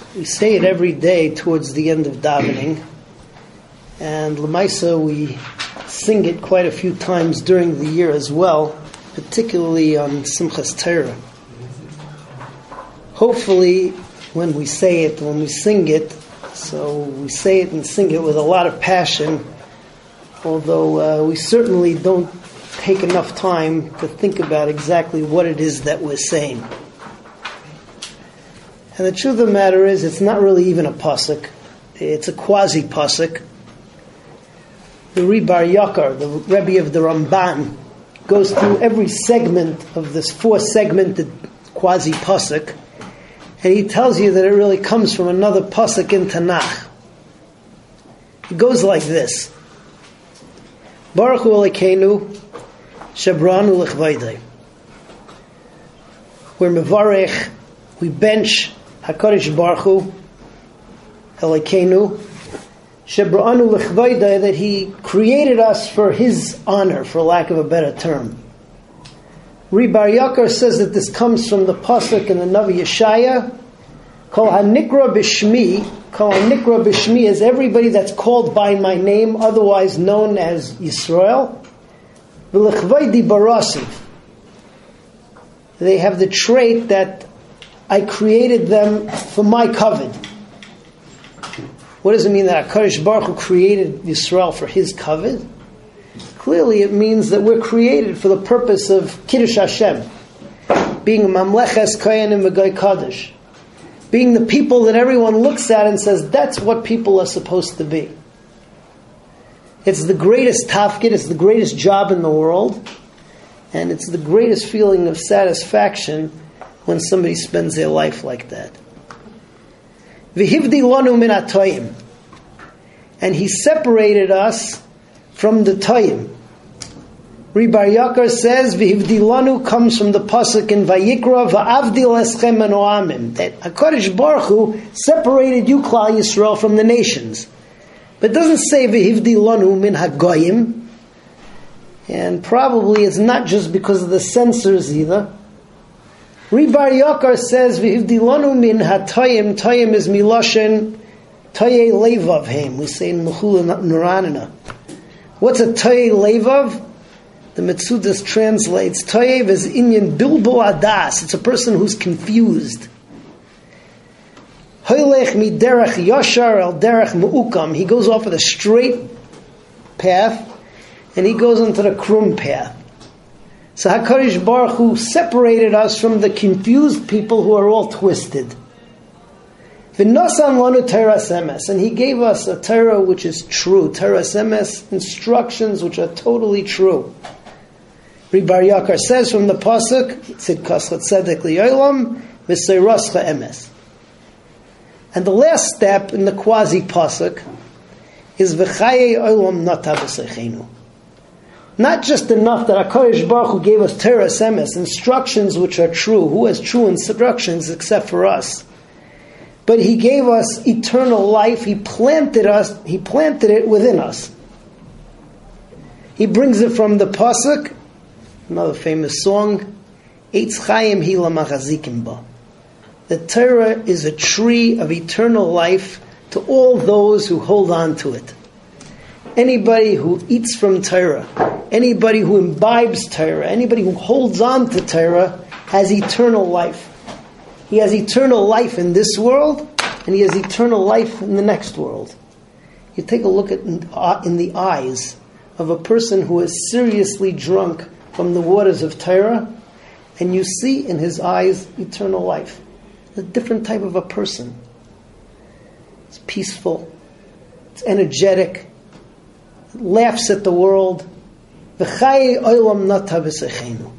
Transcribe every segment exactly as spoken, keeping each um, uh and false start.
We say it every day towards the end of davening, and L'maisa we sing it quite a few times during the year as well, particularly on Simchas Torah. Hopefully, when we say it, when we sing it, so we say it and sing it with a lot of passion, although uh, we certainly don't take enough time to think about exactly what it is that we're saying. And the truth of the matter is, it's not really even a pasuk. It's a quasi-pasuk. The Rebbe Bar Yakar, the Rebbe of the Ramban, goes through every segment of this four-segmented quasi-pasuk, and he tells you that it really comes from another pasuk in Tanakh. It goes like this: Baruch Hu Elokeinu Shebranu L'chvaydei. We're mevarech, we bench HaKadosh Baruch Hu Elokeinu Shebranu L'chvaydei, that He created us for His honor, for lack of a better term. Rebbe Bar Yakar says that this comes from the pasuk in the Navi Yeshaya, Kol HaNikra B'Shmi. Kol HaNikra B'Shmi is everybody that's called by my name, otherwise known as Yisrael. V'Lechvaydi Barasiv. They have the trait that I created them for my kavod. What does it mean that HaKadosh Baruch Hu created Yisrael for His kavod? Clearly it means that we're created for the purpose of Kiddush Hashem, being a Mamleches Koyanim V'Goy Kadosh, being the people that everyone looks at and says, that's what people are supposed to be. It's the greatest tafkid, it's the greatest job in the world, and it's the greatest feeling of satisfaction when somebody spends their life like that. V'hivdi lanu min ha'toyim, and He separated us from the toyim. Rebbe Bar Yakar says, V'hivdi lanu comes from the pasuk in Vayikra, Va'avdil eschem anoamim, that HaKadosh Baruch Hu separated you, Klal Yisrael, from the nations. But it doesn't say V'hivdi lanu min hagoyim, and probably it's not just because of the censors either. Rebbe Bar Yakar says V'hivdi lanu min hatoyim. Toyim is miloshen toye levav heim. We say in Mechula Nuranina. What's a toye levav? The Metzudas translates toyev as inyan bilbo adas. It's a person who's confused. Hoylech mi derech yashar el derech mu'ukam. He goes off of the straight path and he goes into the krum path. So HaKadosh Baruch Hu separated us from the confused people who are all twisted. V'nosan lanu Teras Emes, and He gave us a Torah which is true. Teras Emes, instructions which are totally true. Rebbe Bar Yakar says from the pasuk, Tzidkas Tzedek Li'olam V'seirascha Emes. And the last step in the quasi pasuk is V'chayei Olam Nata B'seichenu. Not just enough that HaKadosh Baruch Hu gave us Teras Emes, instructions which are true. Who has true instructions except for us? But He gave us eternal life. He planted us. He planted it within us. He brings it from the pasuk, another famous song, Eitz Chaim Hi Lamachazikim Ba. The Torah is a tree of eternal life to all those who hold on to it. Anybody who eats from Torah, anybody who imbibes Torah, anybody who holds on to Torah has eternal life. He has eternal life in this world, and he has eternal life in the next world. You take a look at in the eyes of a person who is seriously drunk from the waters of Torah, and you see in his eyes eternal life. A different type of a person. It's peaceful. It's energetic. It laughs at the world. V'chayei olam nata b'seichenu.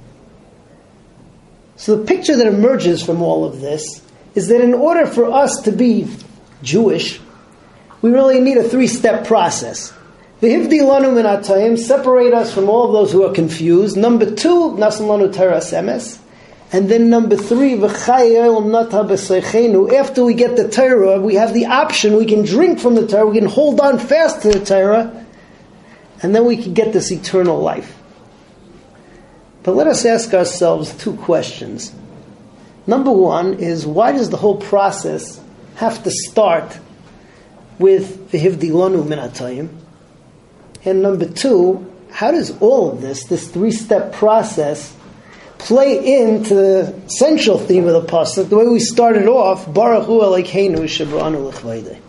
So the picture that emerges from all of this is that in order for us to be Jewish, we really need a three-step process. V'hivdi lanu min ha'toyim, separate us from all of those who are confused. Number two, nasan lanu teras emes. And then number three, v'chayei olam nata b'seichenu. After we get the Torah, we have the option, we can drink from the Torah, we can hold on fast to the Torah, and then we can get this eternal life. But let us ask ourselves two questions. Number one is, why does the whole process have to start with V'hivdi lanu min atayim? And number two, how does all of this, this three-step process, play into the central theme of the pasuk, the way we started off, Baruch Hu Elokeinu shebra'anu l'chvayday.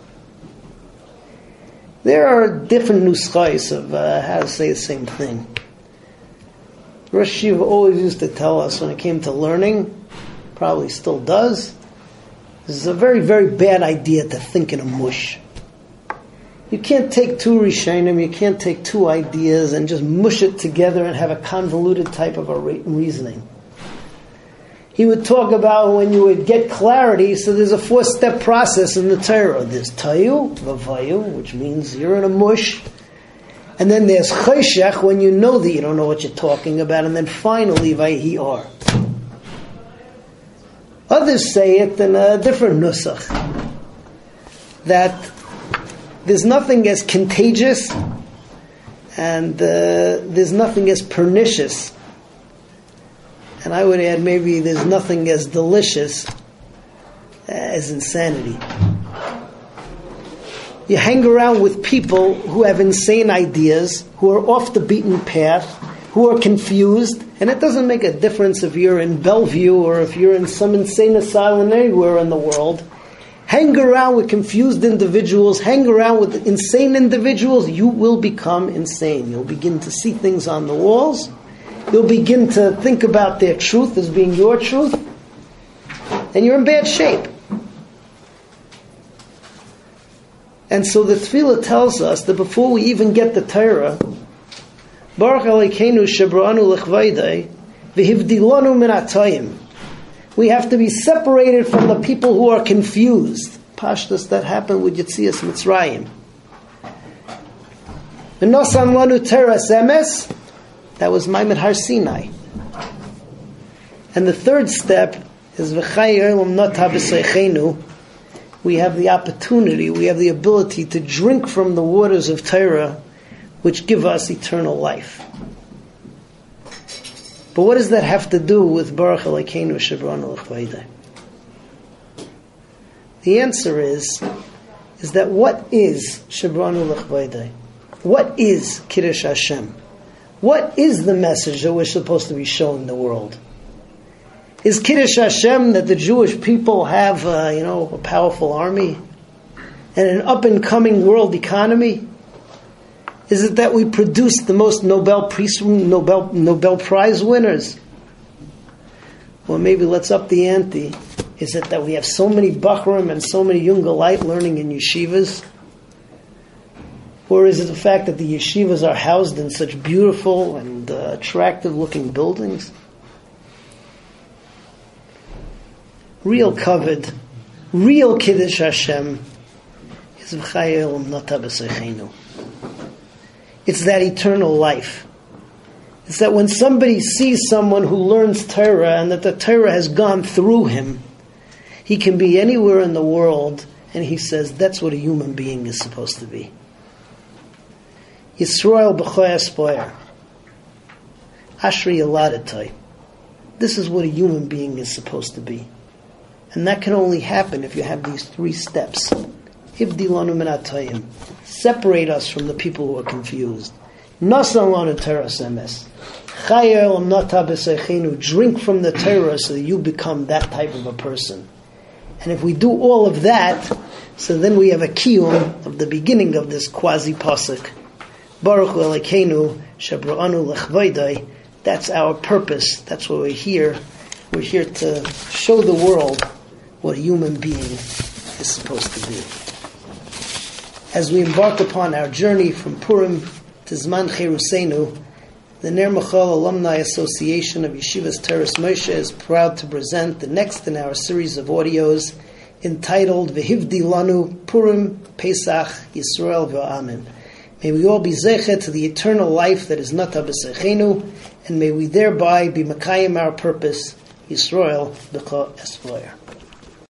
There are different nuschais of uh, how to say the same thing. Rosh Yeshiva always used to tell us when it came to learning, probably still does, this is a very, very bad idea to think in a mush. You can't take two Rishonim, you can't take two ideas and just mush it together and have a convoluted type of a re- reasoning. He would talk about when you would get clarity, so there's a four-step process in the Torah. There's Tayu, Vavayu, which means you're in a mush. And then there's Chayshech, when you know that you don't know what you're talking about. And then finally, Vayhi Or. Others say it in a different nusach, that there's nothing as contagious and uh, there's nothing as pernicious, and I would add maybe there's nothing as delicious as insanity. You hang around with people who have insane ideas, who are off the beaten path, who are confused, and it doesn't make a difference if you're in Bellevue or if you're in some insane asylum anywhere in the world. Hang around with confused individuals, hang around with insane individuals, you will become insane. You'll begin to see things on the walls. You'll begin to think about their truth as being your truth. And you're in bad shape. And so the tefillah tells us that before we even get the Torah, Baruch Elokeinu shebra'anu l'chvayday, v'hivdi lanu min atayim. We have to be separated from the people who are confused. Pashtus, that happened with Yetzias Mitzrayim. V'nosan lanu teras emes, that was Maimon Har Sinai. And the third step is V'chai Olam nata b'seichenu. We have the opportunity, we have the ability to drink from the waters of Torah, which give us eternal life. But what does that have to do with Baruch Elokeinu shebra'anu l'chvayday? The answer is, is that what is shebra'anu l'chvayday? What is Kiddush Hashem? What is the message that we're supposed to be showing the world? Is Kiddush Hashem that the Jewish people have, uh, you know, a powerful army and an up-and-coming world economy? Is it that we produce the most Nobel Prize, Nobel, Nobel Prize winners? Or maybe let's up the ante. Is it that we have so many Bachrim and so many Jungalite learning in yeshivas? Or is it the fact that the yeshivas are housed in such beautiful and uh, attractive-looking buildings? Real kavod, real Kiddush Hashem is V'chai Olam nata b'seichenu. It's that eternal life. It's that when somebody sees someone who learns Torah and that the Torah has gone through him, he can be anywhere in the world and he says, that's what a human being is supposed to be. Yisrael b'choy aspoyer. Ashri yaladatay. This is what a human being is supposed to be. And that can only happen if you have these three steps. Hivdi lanu min atayim. Separate us from the people who are confused. Nasan lanu teras emes. Chai olam nata b'seichenu. Drink from the Torah so that you become that type of a person. And if we do all of that, so then we have a kiyum of the beginning of this quasi-pasuk. Baruch Hu Elokeinu shebra'anu l'chvayday. That's our purpose. That's why we're here. We're here to show the world what a human being is supposed to be. As we embark upon our journey from Purim to Zman Cherusenu, the Ner Michal Alumni Association of Yeshivas Teres Moshe is proud to present the next in our series of audios entitled V'hivdi lanu Purim Pesach Yisrael V'Amen. May we all be zeichet to the eternal life that is nata b'seichenu, and may we thereby be makayim our purpose, Yisrael B'cha Espoyer.